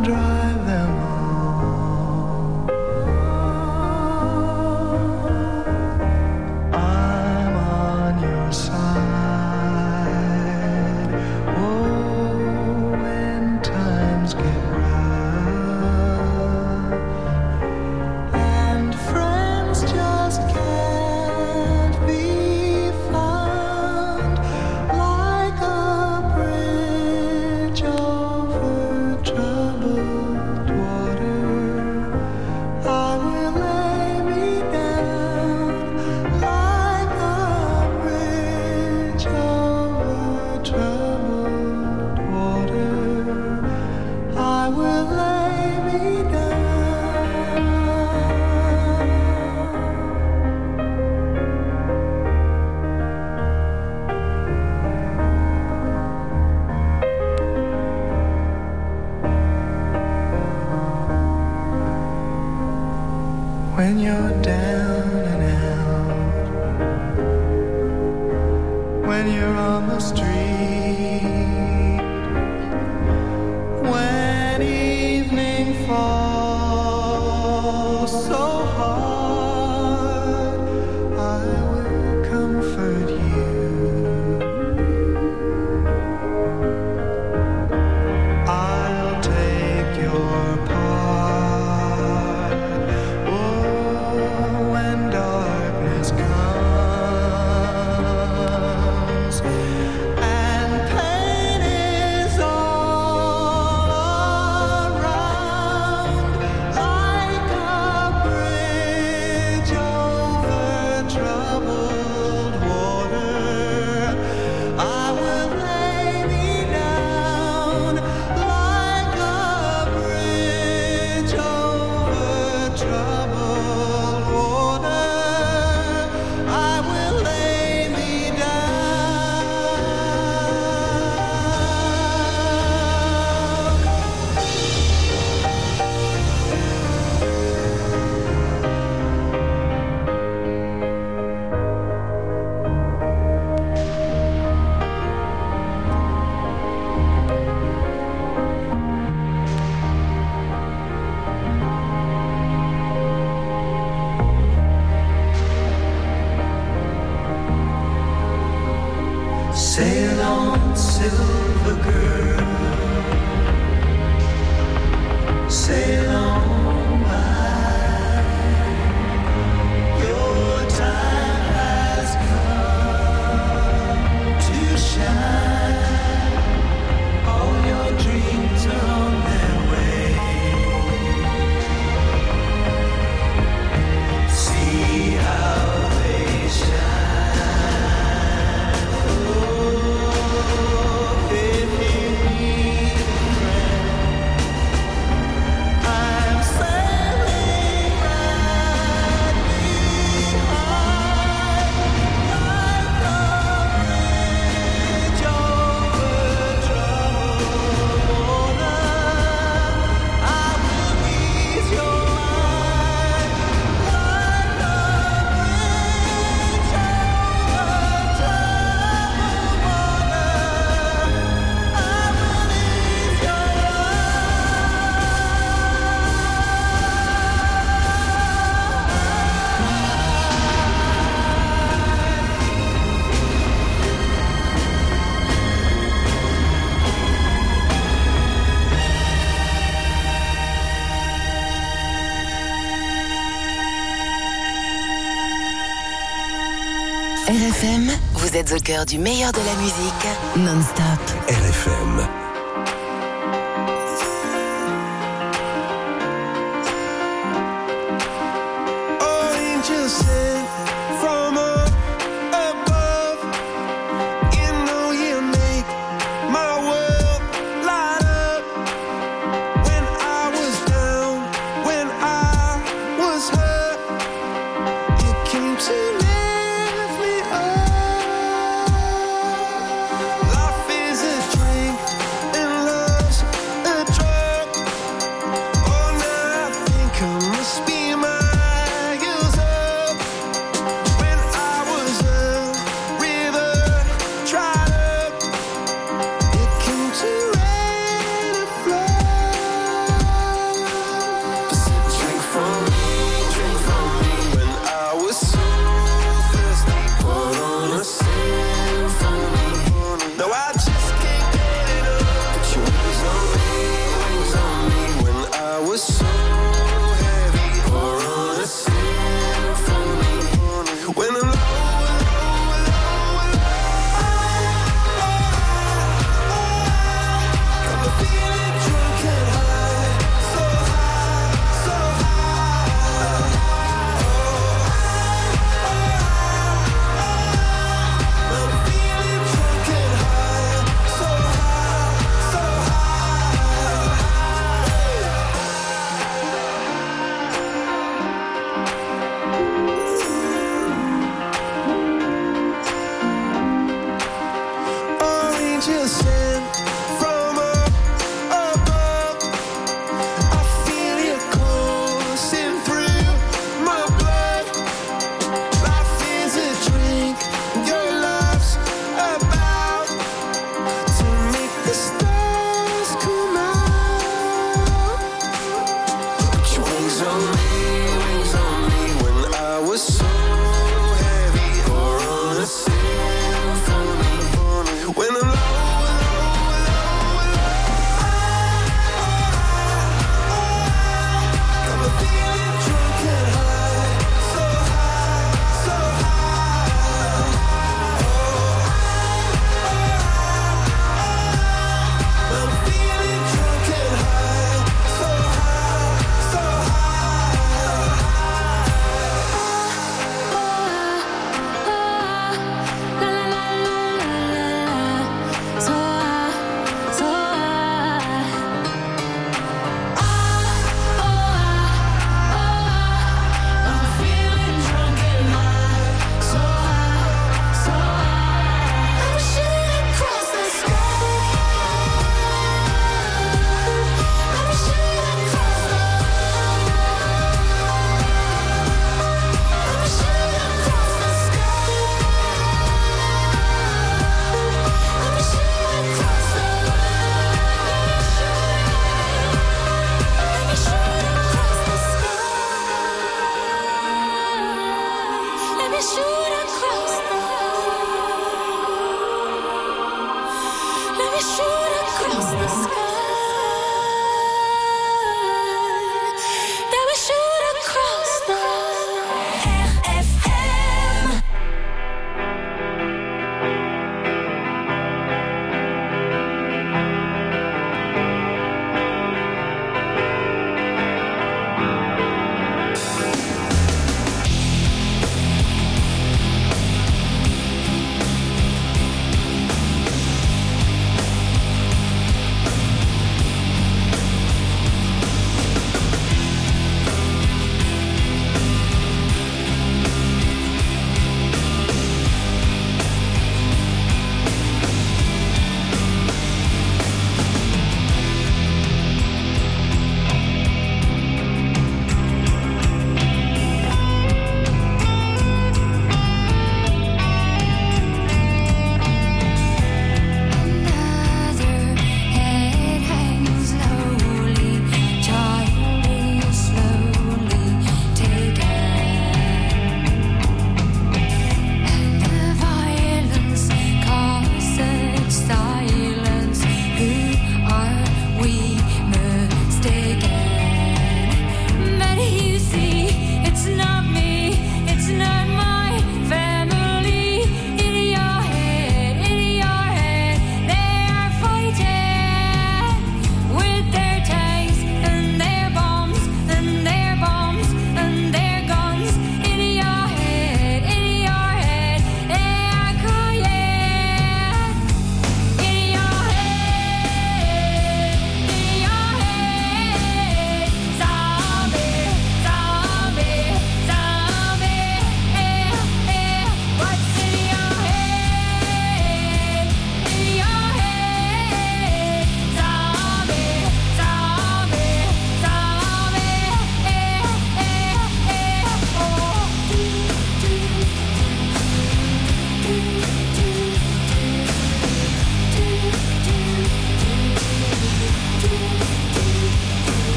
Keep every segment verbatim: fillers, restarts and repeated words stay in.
drive them home. I'm on your side. Oh, when times get rough and friends just can't be found, like a bridge over troubled water, I will lay me down. Like a bridge over troubled water, I will lay me down. When you're down and out, when you're on the street, when evening falls so hard, I will comfort you. I'll take your part. Oh, when darkness comes and pain is all around, like a bridge over troubled water, I will lay me down. Like a bridge over troubled water, I will lay me sail on, silver girl, sail on by. Your time has come to shine. All your dreams are on their way. See how they shine. Oh, if you need a friend, I'm sailing right behind. Like a bridge over troubled water, I will ease your mind. Like a bridge over troubled water, I will ease your R F M, vous êtes au cœur du meilleur de la musique, non-stop. R F M. Angels sent from up above, you know you make my world light up. When I was down, when I was hurt, you came to lift me up. Life is a drink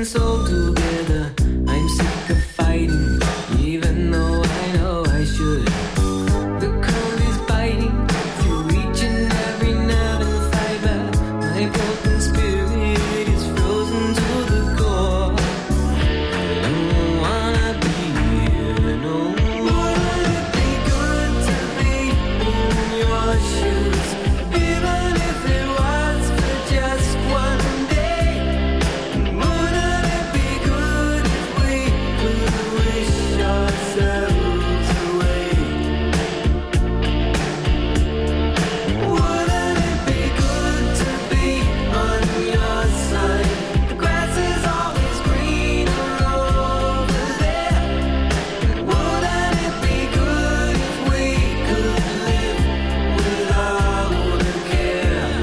and soul together. I'm sick of fighting, even though I know I should. The cold is biting through each and every nerve and fiber. My broken spirit is frozen to the core. I don't wanna be here no more. Wouldn't it be good to be in your shoes, even if it was for just one day? Wouldn't it be good if we could wish ourselves away? Wouldn't it be good to be on your side? The grass is always greener over there. Wouldn't it be good if we could live without a care?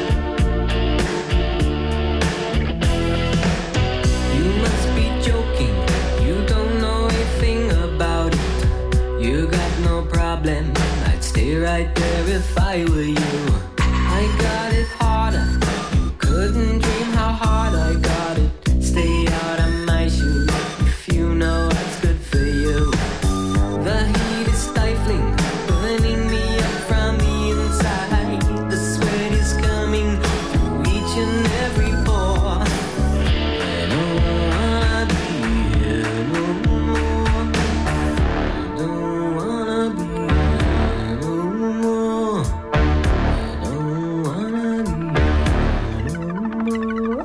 You must be joking, you don't know a thing about it. You got no problem, I'd stay right there if I were you. I got it harder, you couldn't dream how hard I got it. Stay out of my shoes if you know what's good for you. The heat is stifling, burning me up from the inside. The sweat is coming through each and every pore. I don't wanna be here no more. I don't wanna be here no more. I don't wanna be here no more.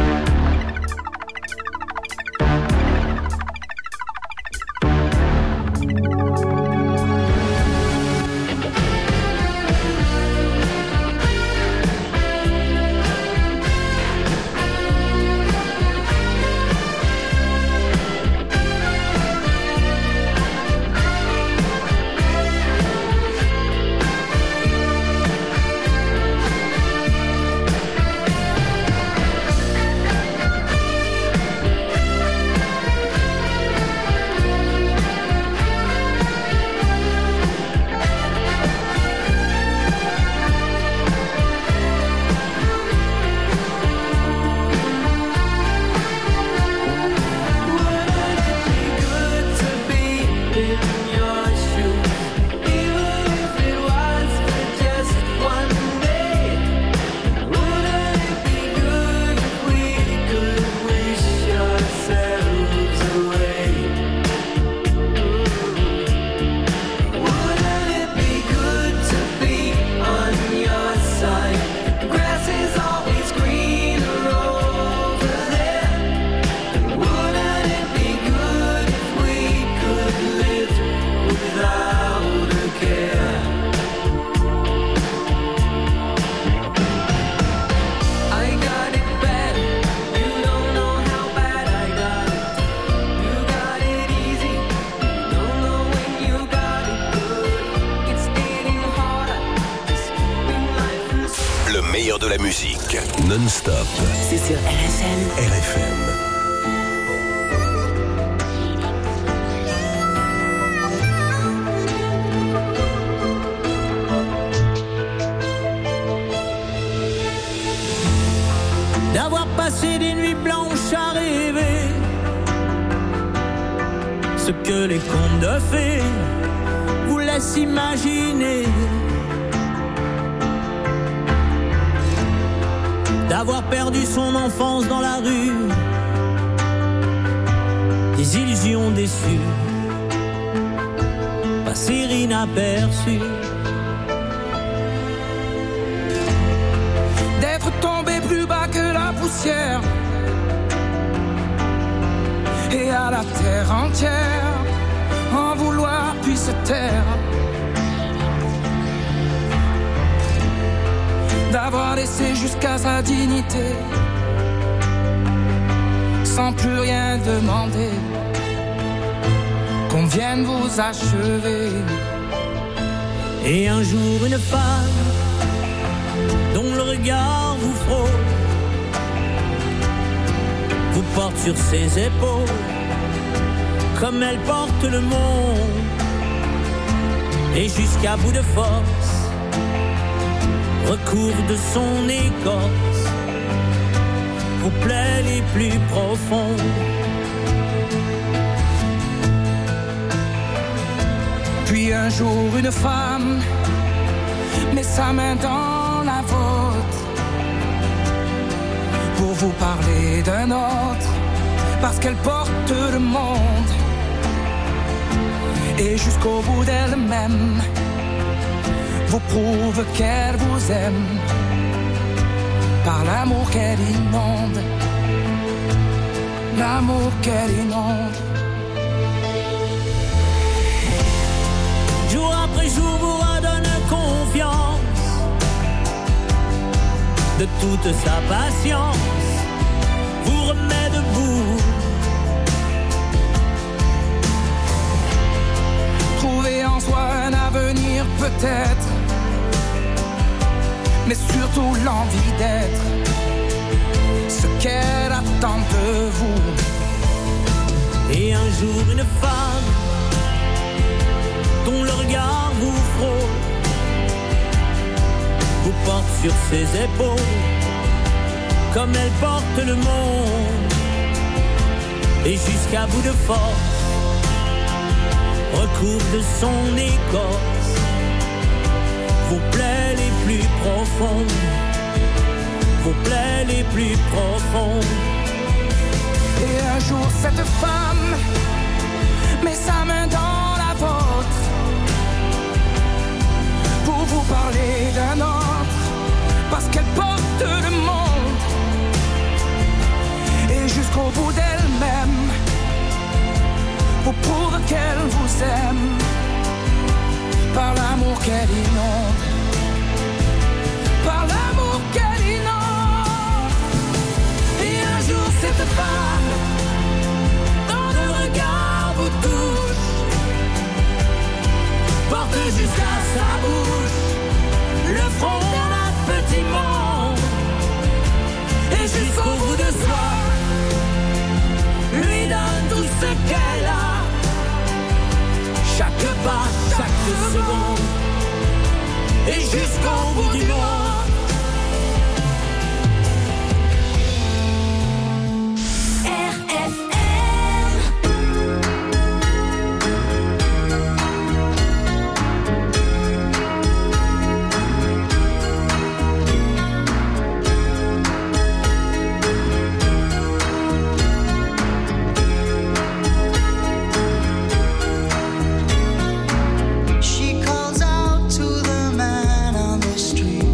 Le meilleur de la musique, non-stop, C'est sur R F M. R F M. D'avoir passé des nuits blanches à rêver ce que les contes de fées vous laissent imaginer. D'avoir perdu son enfance dans la rue, des illusions déçues, passer inaperçues. D'être tombé plus bas que la poussière et à la terre entière en vouloir puis se taire. D'avoir laissé jusqu'à sa dignité sans plus rien demander, qu'on vienne vous achever. Et un jour une femme dont le regard vous frôle vous porte sur ses épaules comme elle porte le monde, et jusqu'à bout de force recouvre de son écorce vos plaies les plus profondes. Puis un jour une femme met sa main dans la vôtre pour vous parler d'un autre, parce qu'elle porte le monde. Et jusqu'au bout d'elle-même vous prouve qu'elle vous aime par l'amour qu'elle inonde, l'amour qu'elle inonde. Jour après jour vous redonne confiance de toute sa patience, vous remet debout. Trouver en soi un avenir peut-être, mais surtout l'envie d'être ce qu'elle attend de vous. Et un jour une femme dont le regard vous frôle, vous porte sur ses épaules comme elle porte le monde, et jusqu'à bout de force recouvre de son écorce vos plaies les plus profondes, vos plaies les plus profondes. Et un jour cette femme met sa main dans la vôtre pour vous parler d'un autre, parce qu'elle porte le monde. Et jusqu'au bout d'elle-même vous prouve qu'elle vous aime par l'amour qu'elle inonde, par l'amour qu'elle inonde. Et un jour cette femme dans le regard vous touche, porte jusqu'à sa bouche le front d'un petit monde, et jusqu'au bout de soi lui donne tout ce qu'elle a, chaque pas, chaque seconde, et jusqu'au bout du monde. R F M. She calls out to the man on the street.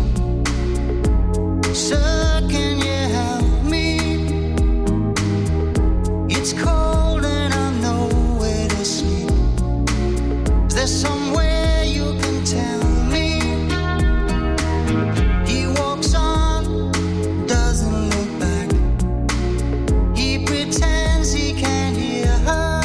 Sir, can you help me? It's cold and I'm nowhere to sleep. Is there somewhere you can tell me? He walks on, doesn't look back. He pretends he can't hear her.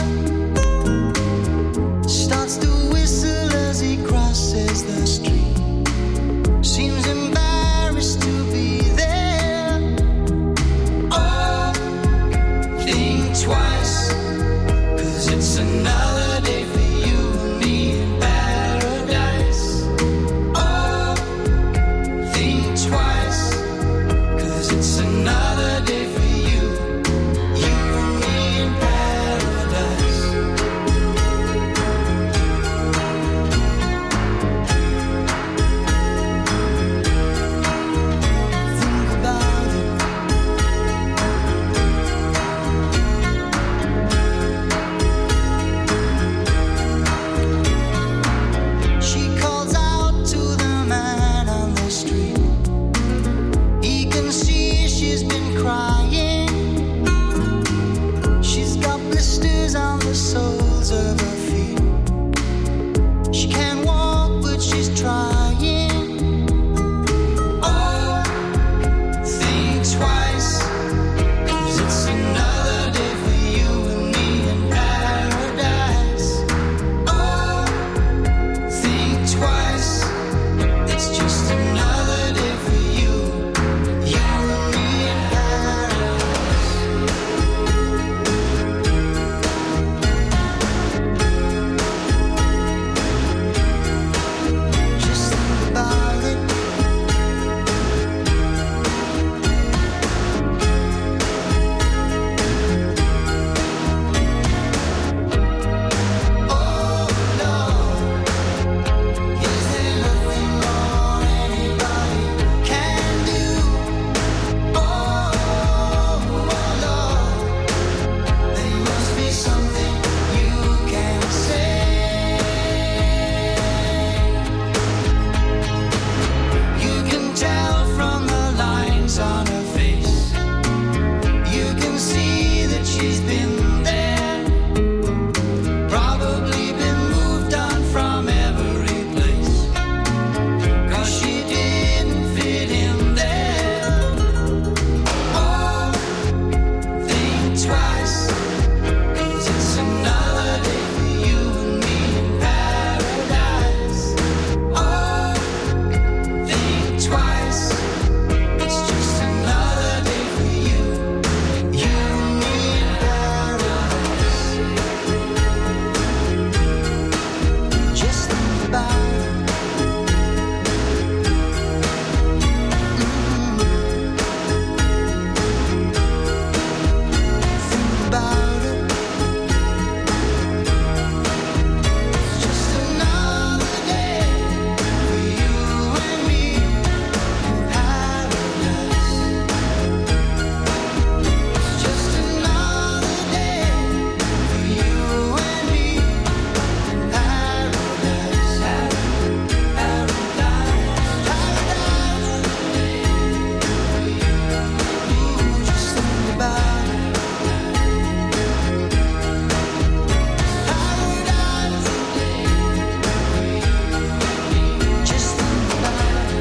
Starts to whistle as he crosses the street. Seems embarrassed to be there. Oh, think twice, 'cause it's another day for you and me in paradise. Oh, think twice, 'cause it's another day for you, you and me in paradise. Think about it. she's been there, probably been moved on from every place, 'cause she didn't fit in there. Oh, think twice, 'cause it's another day for you and me in paradise. Oh, think twice, it's just another day for you, you and me in paradise. Just think about it. Mm. Think about it. It's just another day for you and me in paradise. It's just another day for you and me in paradise. Paradise, paradise. Ooh, just think about it. Paradise. Just think about it.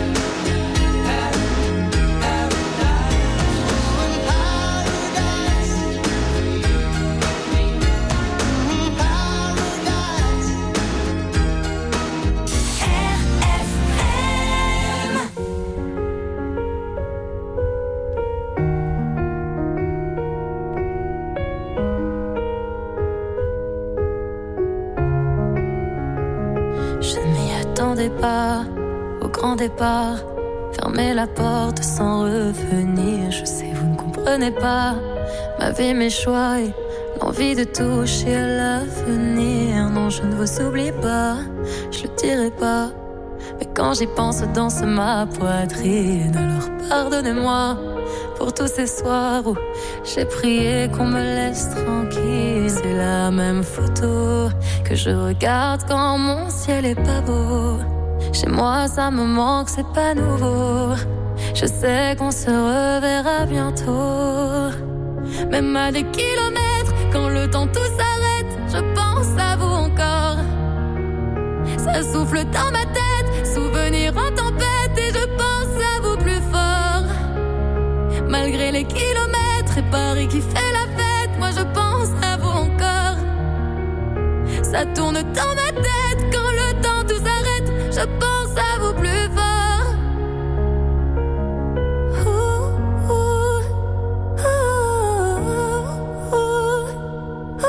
Je ne m'y attendais pas au grand départ. Fermer la porte sans revenir. Je sais, vous ne comprenez pas ma vie, mes choix et l'envie de toucher à l'avenir. Non, je ne vous oublie pas, je le dirai pas. Mais quand j'y pense, danse ma poitrine. Alors pardonnez-moi pour tous ces soirs où j'ai prié qu'on me laisse tranquille. C'est la même photo que je regarde quand mon ciel est pas beau. Chez moi ça me manque, c'est pas nouveau. Je sais qu'on se reverra bientôt. Même à des kilomètres, quand le temps tout s'arrête, je pense à vous encore. Ça souffle dans ma tête, souvenir en tempête, et je pense à vous plus fort. Malgré les kilomètres et Paris qui fait la fête, moi je pense à vous encore. Ça tourne dans ma tête, quand le temps tout s'arrête, je pense à vous plus fort. Ouh, ouh, ouh, ouh,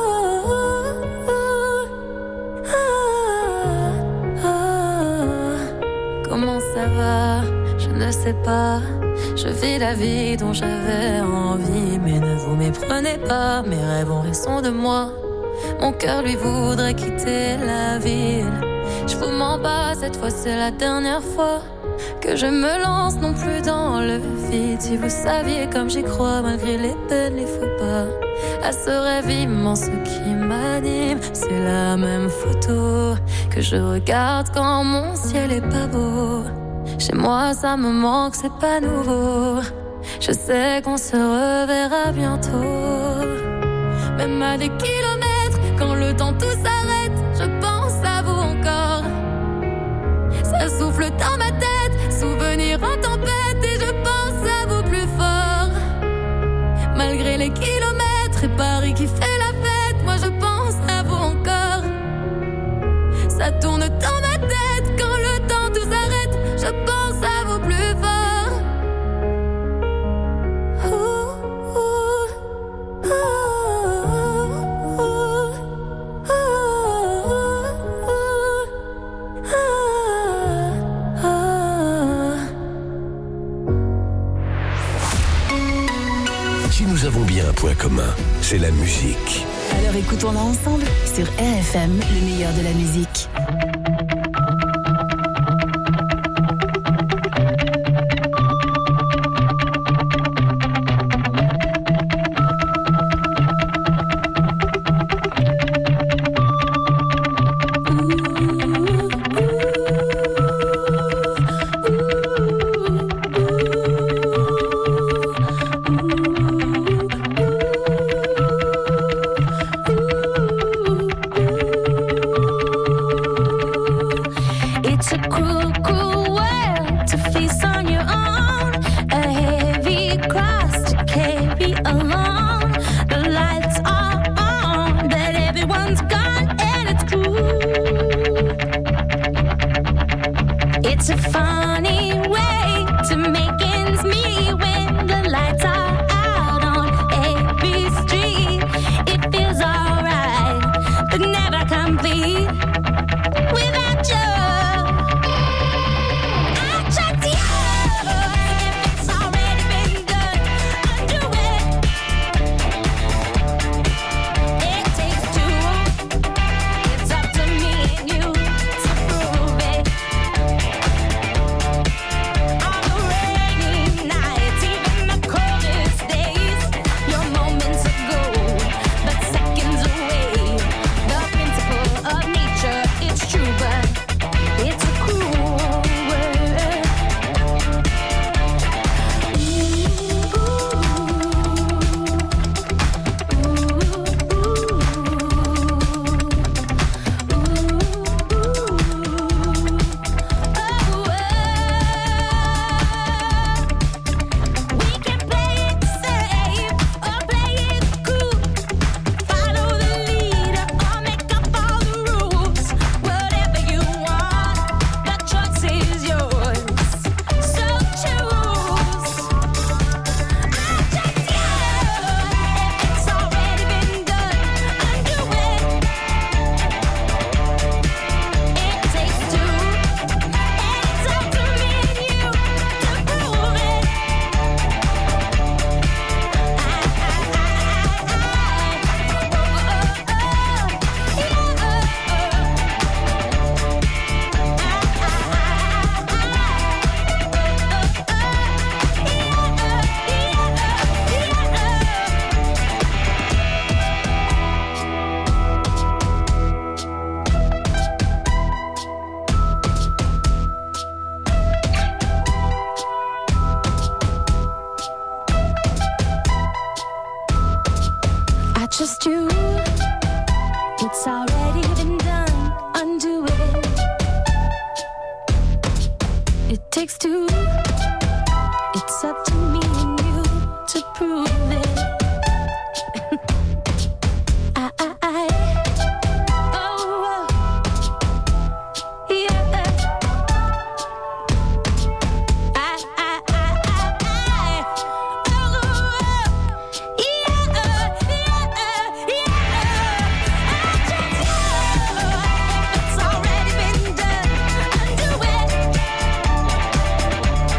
ouh, ouh. Comment ça va? Je ne sais pas. Je vis la vie dont j'avais envie, mais ne vous méprenez pas, mes rêves ont raison de moi. Mon cœur lui voudrait quitter la ville. Je vous mens pas, cette fois c'est la dernière fois que je me lance non plus dans le vide. Si vous saviez comme j'y crois, malgré les peines, les faux pas, à ce rêve immense qui m'anime. C'est la même photo que je regarde quand mon ciel est pas beau. Chez moi ça me manque, c'est pas nouveau. Je sais qu'on se reverra bientôt. Même à des kilomètres, quand le temps tout s'arrête, je pense à vous encore. Ça souffle dans ma tête, souvenir en tempête, et je pense à vous plus fort. Malgré les kilomètres et Paris qui fait la fête, moi je pense à vous encore. Ça tourne dans ma tête, quand le temps tout s'arrête, je pense à vous plus fort. Ouh, ouh, ouh, ouh, ouh, ouh. Si nous avons bien un point commun, c'est la musique. Alors écoutons-la ensemble sur R F M, le meilleur de la musique. just you. It's already been done. Undo it. It takes two. It's up to me and you to prove it. I, I, I, oh, oh, yeah. I, I, I, I, I, oh, yeah, yeah, yeah. I just you. It's already been done. Undo it.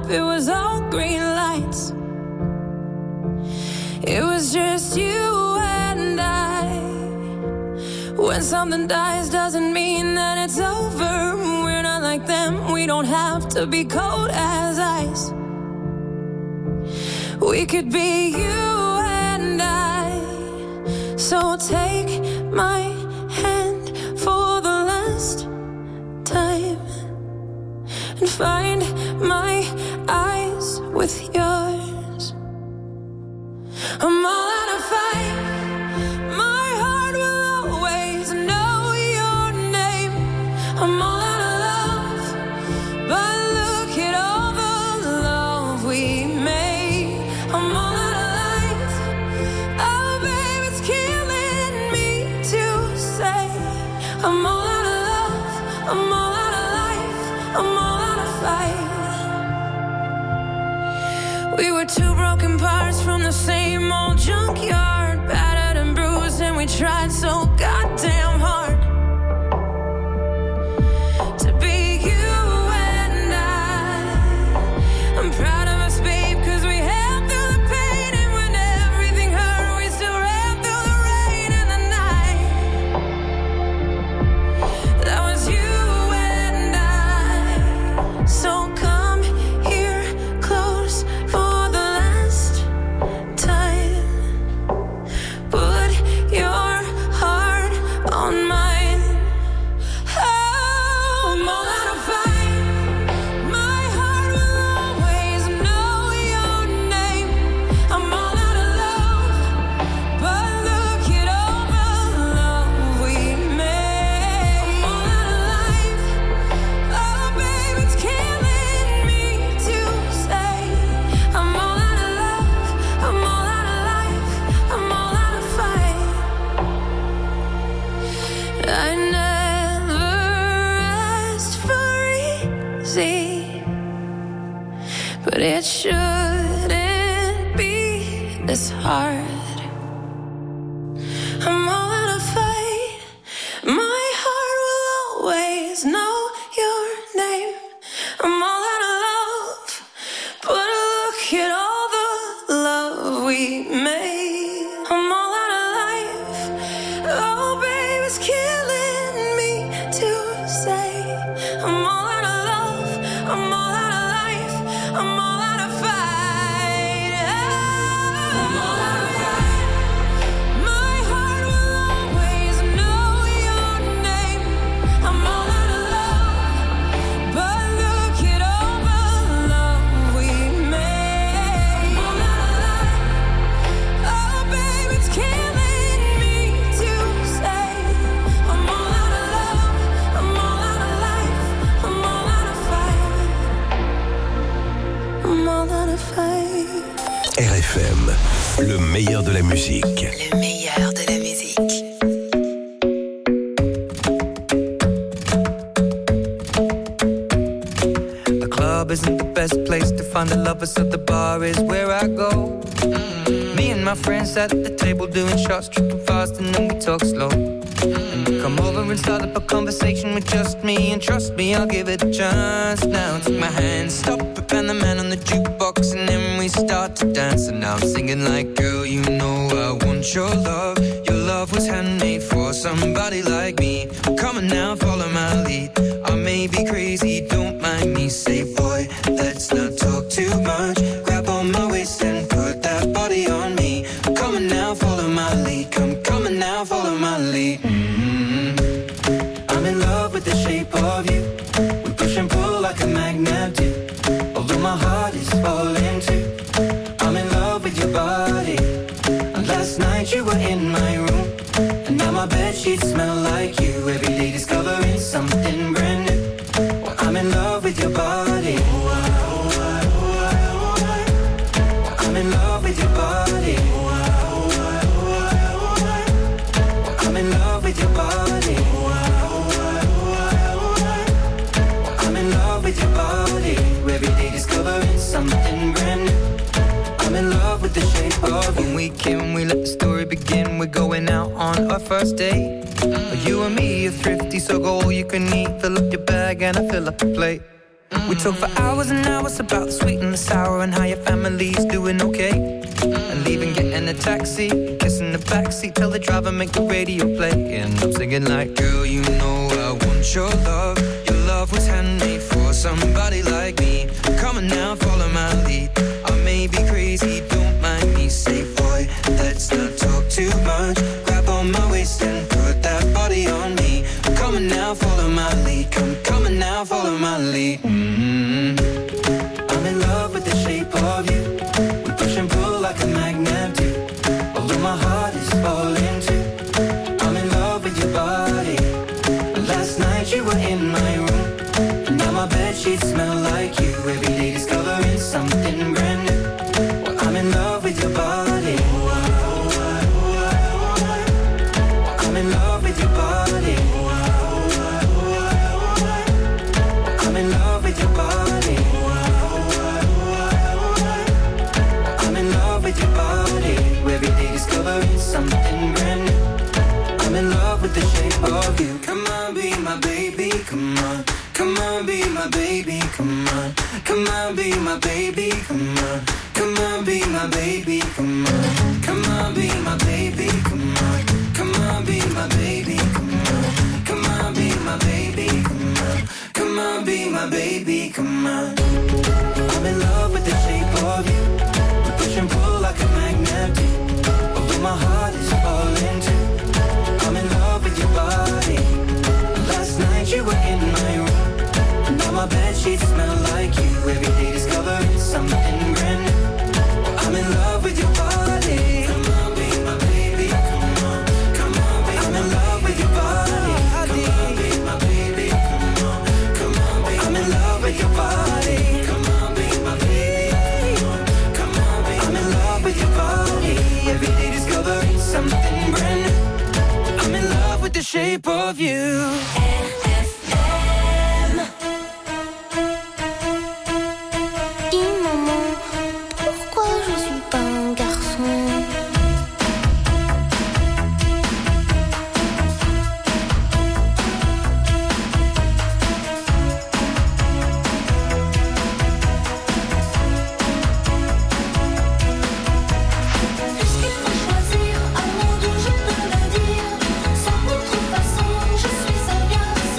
up, it was all green lights. It was just you and I. When something dies doesn't mean that it's over. We're not like them, we don't have to be cold as ice. We could be you and I. So take my hand for the last time and find my eyes with yours. I'm all out of fight. My heart will always know your name. I'm all out of love, but look at all the love we made. I'm all out of life. Oh, babe, it's killing me to say. I'm all out of love. I'm all out of life. I'm all out of fight. We were two broken parts from the same old junkyard, battered and bruised, and we tried so goddamn hard to be you and I. I'm proud of us, babe, cause we held through the pain, and when everything hurt, we still ran through the rain and the night. That was you and I. So come here close for the last time. Put your heart on mine. Oh, I'm all out of fight. My heart will always know your name. I'm all out of love, but look at all the love we made. I'm all out of life. Oh, babe, it's killing me to say. I'm all out of love. I'm all out of life. I'm all out of fight. I never asked for easy, but it shouldn't be this hard. I'm all out of fight. My heart will always know your name. I'm all out of love, but look at all the love we made. I'm all out of life. Oh, babe, it's killing me to say. I'm all out of love. I'm all out of life. I'm all out of fight. I'm all out of fight. My heart will always know your name. I'm all out of love, but look at all the love we made. I'm all out of life. Oh, babe, it's killing me to say. I'm all out of love. I'm all out of life. I'm all out of fight. I'm all out of fight. R F M, le meilleur de la musique. Le meilleur de la musique. The club isn't the best place to find the lovers, so the bar is where I go. Mm-hmm. Me and my friends at the table doing shots, tripping fast, and then we talk slow. And you come over and start up a conversation with just me, and trust me, I'll give it a chance. Now take my hand, stop it, and the man on the jukebox, and then we start to dance. And now I'm singing like, girl, you know I want your love. Your love was handmade for somebody like me. Come on now, follow my lead. I may be crazy, don't mind me. Say, boy, let's not talk too much. Grab on my waist and put that body on me. Come on now, follow my lead. Come, come on now, follow my lead. Mm-hmm. I'm in love with the shape of you. We push and pull like a magnet do. Although my heart is falling too. I'm in love with your body. And last night you were in my room, and now my bedsheets smell like you. Every day discovering something brand new. Well, I'm in love with your body. I'm in love with your body. I'm in love with your body. I'm in love with your body. Every day discovering something brand new. I'm in love with the shape of you. When we came, we let the story begin. We're going out on our first date. Mm-hmm. You and me are thrifty, so go all you can eat. Fill up your bag and I fill up the plate. Mm-hmm. We talk for hours and hours about the sweet and the sour and how your family's doing okay. Mm-hmm. And leaving, getting a taxi, kissing the backseat, tell the driver make the radio play. And I'm singing like, girl, you know I want your love. Your love was handmade for somebody like me. Come on now, follow my lead. I may be crazy, don't mind me. Say, boy, let's not talk too much. Grab on my waist and put that body on me. Come on now, follow my lead. Come, come on now, follow my lead. Mm-hmm. I'm in love with the shape of you. We push and pull like a magnet do. Although my heart is falling too. I'm in love with your body. Last night you were in my room, and now my bedsheets smell like you. Every day discovering something brand new. Well, I'm in love with your body. I'm in love with your body. I'm in love with your body. I'm in love with your body. Every day discovering something brand new. I'm in love with the shape of you. Come on, be my baby, come on. Come on, be my baby, come on. Come on, be my baby, come on. Come on, be my baby, come on. Come on, be my baby, come on. Come on, be my baby, come on. Come on, be my baby, come on. Come on, be my baby, come on. I'm in love with the shape of you. We push and pull like a magnet do. Although my heart is falling too. I'm in love with your body. Last night you were in my room, and now my bedsheets smell like you. Every day discovering something brand new. I'm in love with your body. Come on, be my baby. Come on, come on, be I'm in love with your body. Come on, be my baby. Come on, come on, be I'm in love with your body. Come on, be my baby. Come on, come on, be I'm in love with your body. Every day discovering something brand new. I'm in love with the shape of you. Choisir, à mon tour je peux le dire. Sans contrefaçon, je suis un garçon.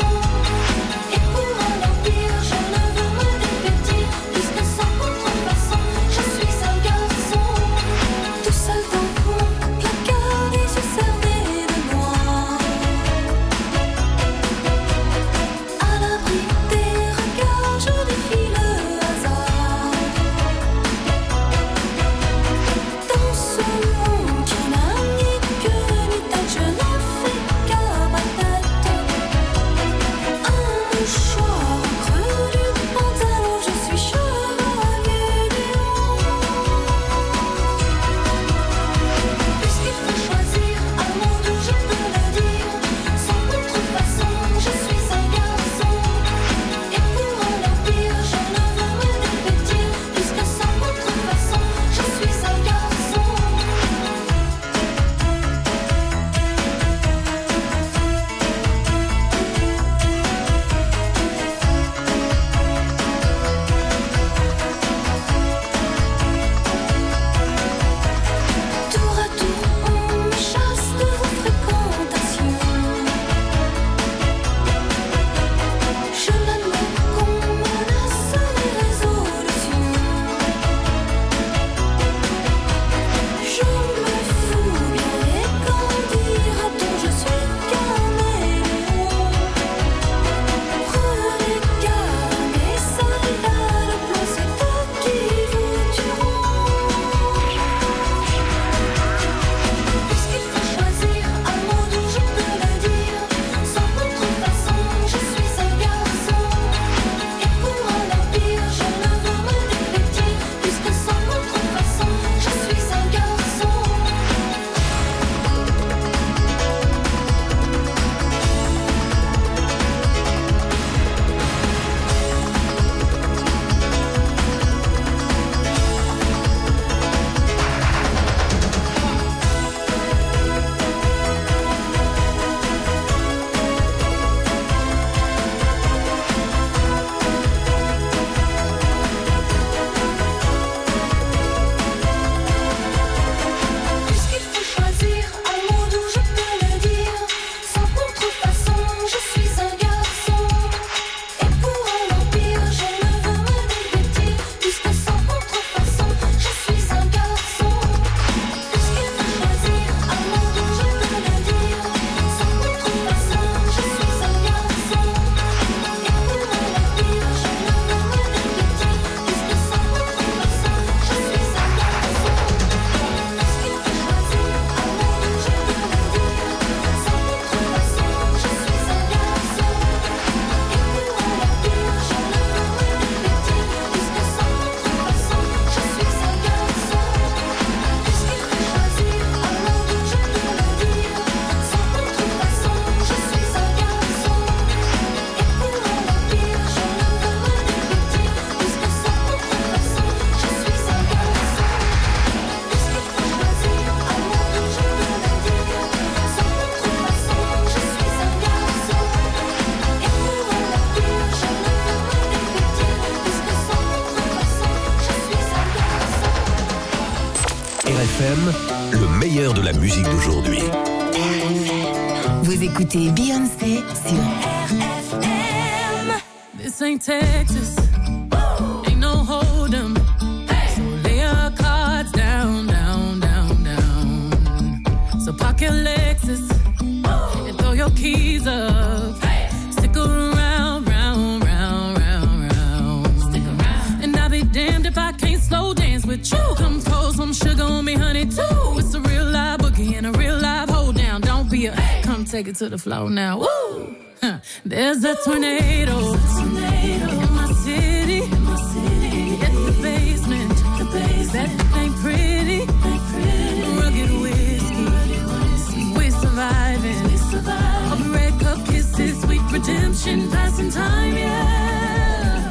M, le meilleur de la musique d'aujourd'hui. Vous écoutez Beyoncé sur R F M. This ain't Texas, ain't no hold'em. So lay your cards down, down, down, down. So park your Lexus and throw your keys up. Stick around, round, round, round, round. Stick around. And I'll be damned if I can't slow dance with you. Come pour some sugar on me, honey, too. It's a real live boogie and a real live hold down. Don't be a come take it to the floor now. Woo! Huh. There's a tornado, tornado in my city. In my city. Get the basement, the basement. That ain't pretty, ain't pretty. Rugged whiskey, we surviving. We surviving. All the red cup kisses, sweet redemption, passing time, yeah.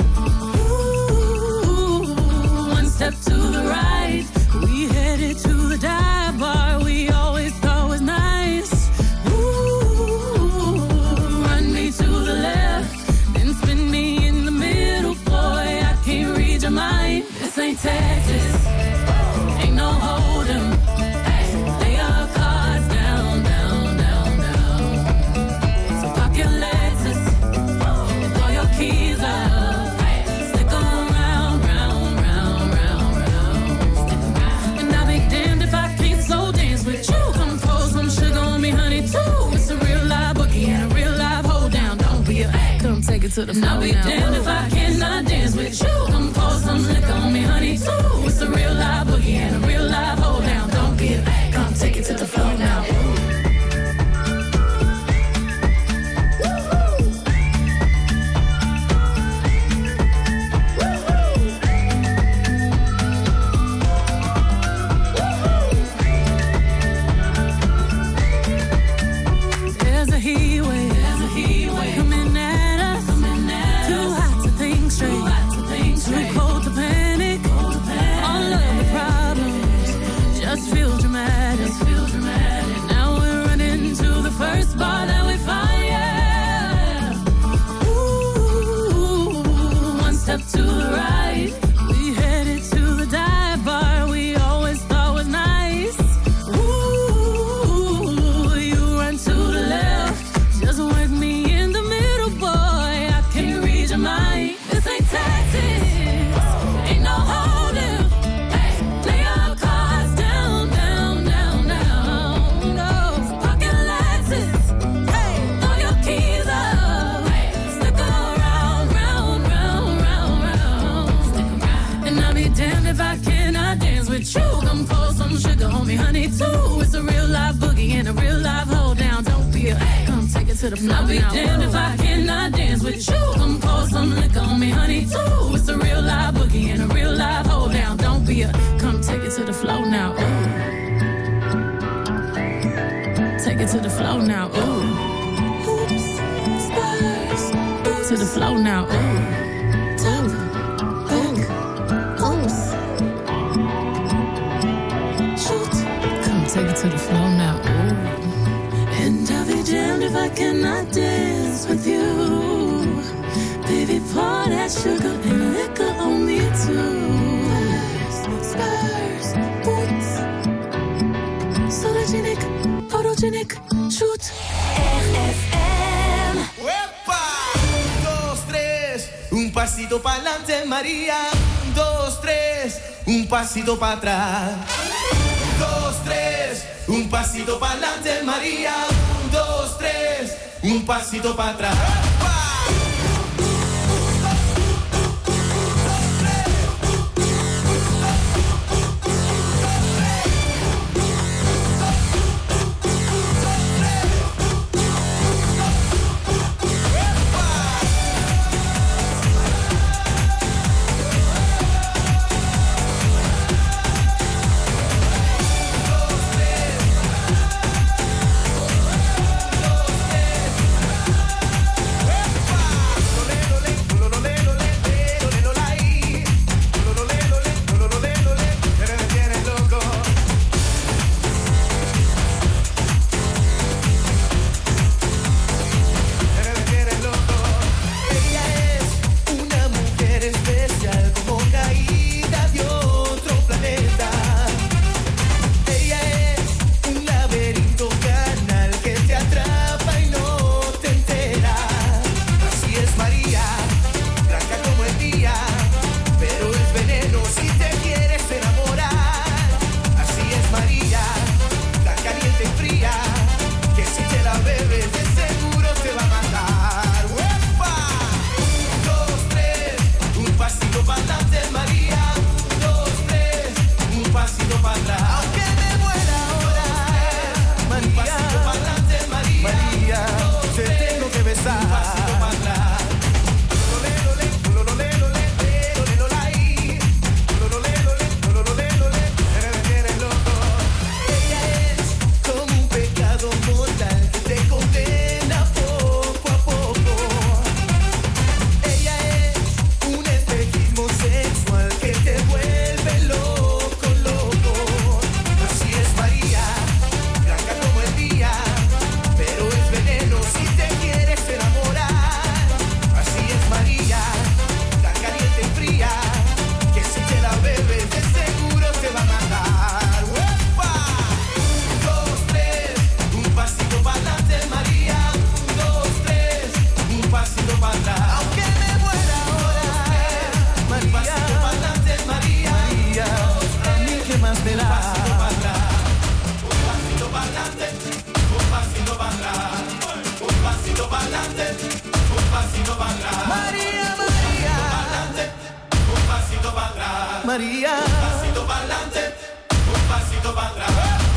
Ooh, one step to the right, we headed to the dive bar we always thought was nice. To the left, then spin me in the middle, boy, I can't read your mind. This ain't Texas, ain't no hold'em. Lay your cards down, down, down, down. So park your Lexus and throw your keys up. Stick around, round, round, round, round. And I'll be damned if I can't slow dance with you. Come pour some sugar on me, honey, too. It's a real live boogie and a real live hold down. Come take it to the floor. I'll be now. Damned if I cannot dance with you. Come pour some liquor on me, honey, too. It's a real live boogie and a real live hold down. Don't be a come take it to the floor now. I'll be damned if I cannot dance with you. Come pour some liquor on me, honey, too. It's a real live boogie and a real live hold down. Don't be a come take it to the floor now. Ooh. Take it to the floor now. Ooh. Oops, spurs. Oops. To the floor now. Ooh. Ooh. Ooh. Oops. Shoot. Come take it to the floor now. Ooh. And I'll be damned if I cannot dance with you. Baby, pour that sugar and liquor on me too. Spurs, spurs, boots. Sologenic, photogenic, shoot. R F M. ¡Epa! Un, dos, tres, un pasito para adelante, María. Un, dos, tres, un pasito para atrás. Un, dos, tres. Un pasito para adelante, María. Un, dos, tres. Un pasito para atrás. María. Un pasito pa'lante, un pasito para atrás.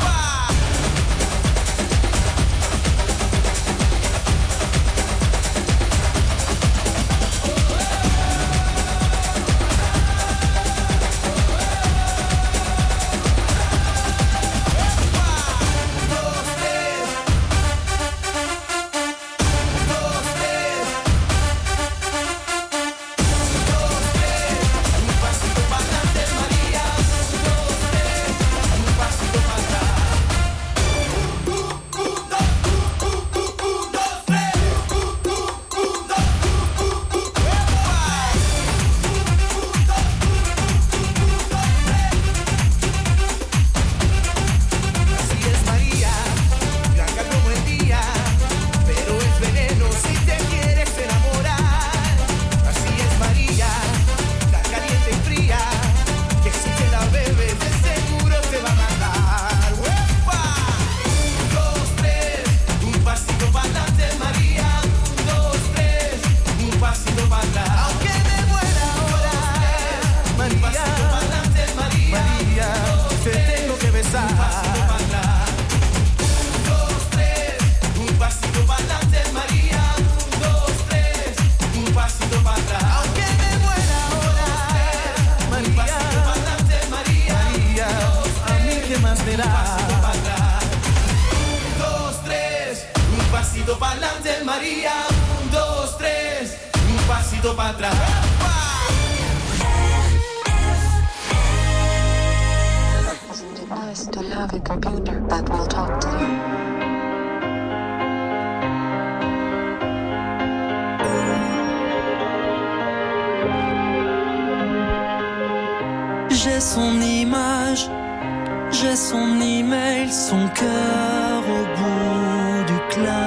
J'ai son image, j'ai son email, son cœur au bout du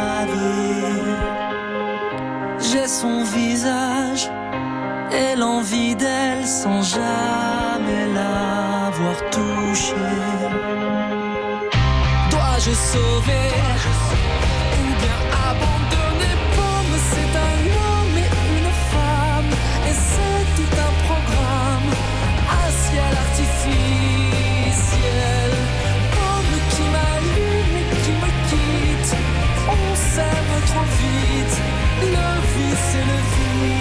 clavier. J'ai son visage et l'envie d'elle sans jamais l'avoir touchée. Dois-je sauver ou bien abandonner? Pomme, c'est un homme et une femme, et c'est tout un programme. Un ciel artificiel, pomme qui m'allume et qui me quitte. On s'aime trop vite, le vice et le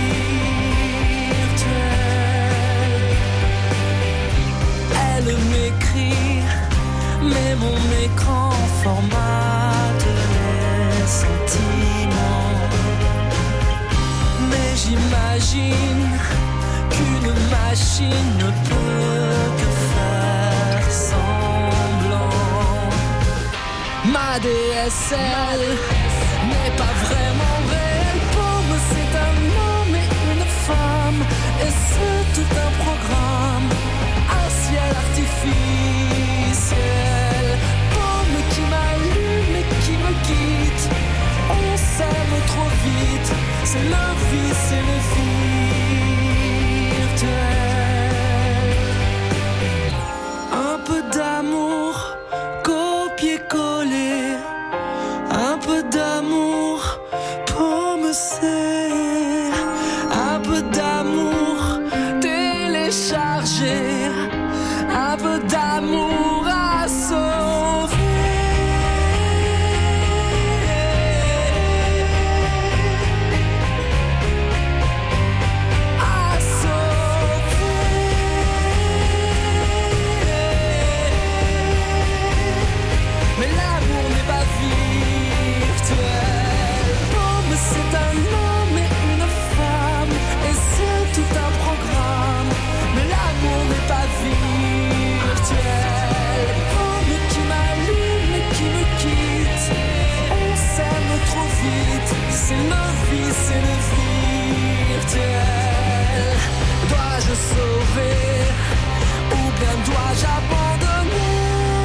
virtuel. Elle m'écrit, mais mon écran formate les sentiments. Mais j'imagine qu'une machine ne peut que faire semblant. Ma D S L n'est pas vraiment réelle. Pomme, c'est un homme et une femme, et c'est tout un programme. Un ciel artificiel, pomme qui m'allume et qui me quitte. On s'aime trop vite, c'est le vice et le virtuel. Un peu d'amour, copier-coller. Un peu d'amour, pomme c'est. Un peu d'amour, télécharger. Un peu d'amour à sauver. À sauver. Mais l'amour n'est pas virtuel. Pomme, c'est un homme et une femme, et c'est tout un programme. Mais l'amour n'est pas virtuel. Pomme qui m'allume et qui me quitte. On s'aime trop vite, c'est le vice et le virtuel. Dois-je sauver ou bien dois-je abandonner?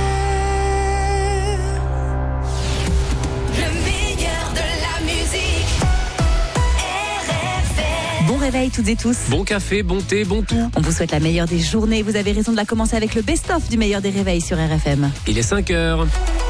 Le meilleur de la musique. R F M. Bon réveil toutes et tous. Bon café, bon thé, bon tout. On vous souhaite la meilleure des journées. Vous avez raison de la commencer avec le best-of du meilleur des réveils sur R F M. Il est cinq heures.